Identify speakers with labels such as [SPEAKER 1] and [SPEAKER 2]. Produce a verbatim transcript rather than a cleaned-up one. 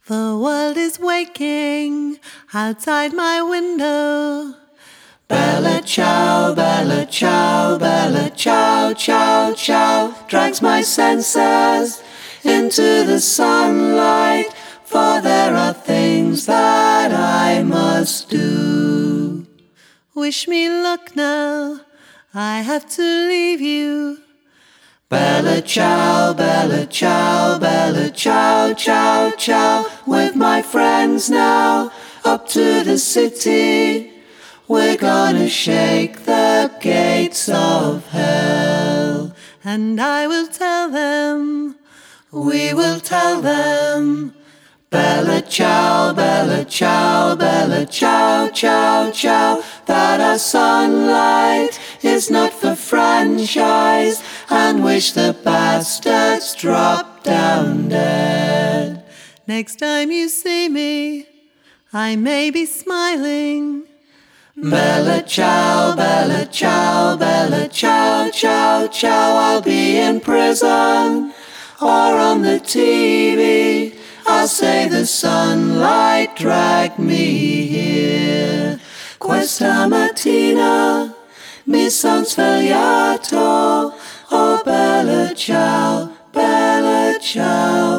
[SPEAKER 1] The world is waking outside my window. Bella ciao, bella ciao, bella ciao, ciao, ciao, drags my senses into the sunlight, for there are things that I must do. Wish me luck now, I have to leave you. Bella ciao, bella ciao, bella ciao, ciao, ciao, with my friends now, up to the city. We're gonna shake the gates of hell, and I will tell them, we will tell them. Bella ciao, bella ciao, bella ciao, ciao, ciao, that our sunlight is not for franchise, and wish the bastards drop down dead. Next time you see me, I may be smiling. Bella ciao, bella ciao, bella ciao, ciao, ciao, I'll be in prison or on the T V. I'll say the sunlight dragged me here. Questa mattina mi son svegliato. Oh, bella ciao, bella ciao.